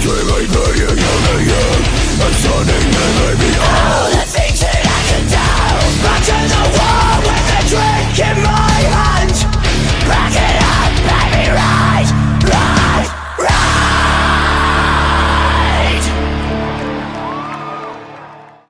dream I play in your name. I'm standing in the